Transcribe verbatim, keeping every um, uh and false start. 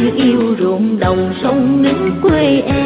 như yêu ruộng đồng sông nước quê em.